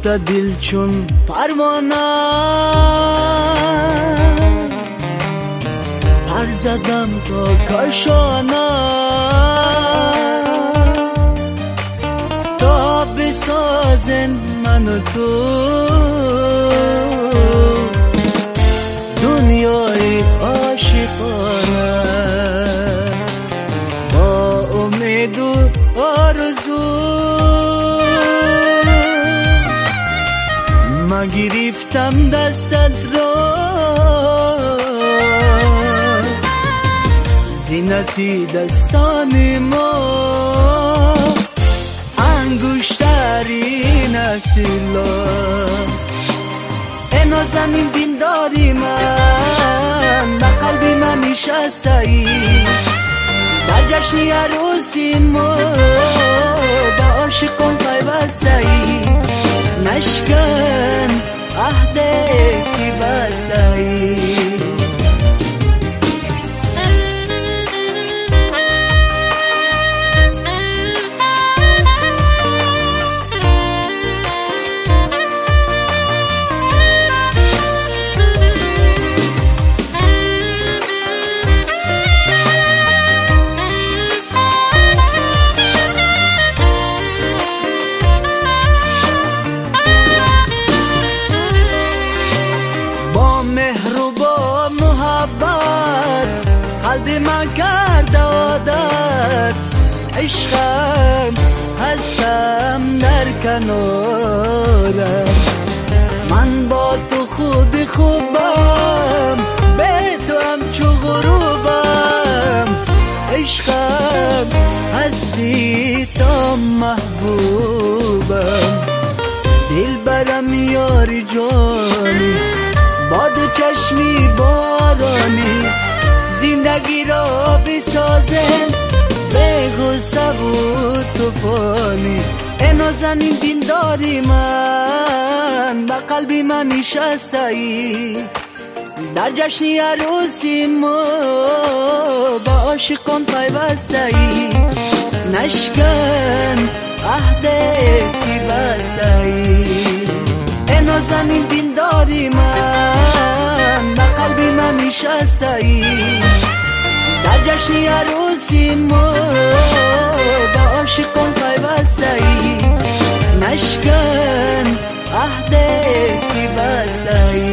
سوخته دل چون پروانه پر زدم تا کاشانه تا بسازن من و تو دنیای عاشقانه با امید و آرزو ما گرفتم دستت را زینتی دستان ما انگشترین اصیلا نازنین دین داری من به قلبی من نشسته ای در جشن عروسی ما با عاشقان پیوسته ای نشکن عهده که بسته ای قلبی من کرده عادت عشقم هستم در کنارت من با تو خوبی خوبم به تو همچو غروبم عشقم هستی تا محبوبم دل برم یاری جانی با دو چشمی بارانی زندگی را بسازن به غصه و طوفانی نازنین دل داری من به قلبی من نشسته ای در جشن عروسی ما با عاشقان پیوسته ای نشکن عهده که بسته ای نازنین دل داری من به قلبی من نشسته ای در جشن عروسی ما با عاشقان پیوسته ای نشکن عهده که بسته ای